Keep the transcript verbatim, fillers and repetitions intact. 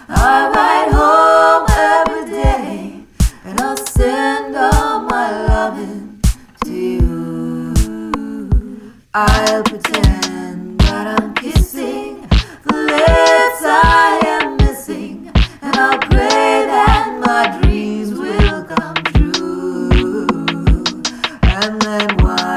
I ride home every day, and I'll send all my loving to you. I'll pretend that I'm kissing the lips I am missing, and I'll pray that my dreams will come true. And then why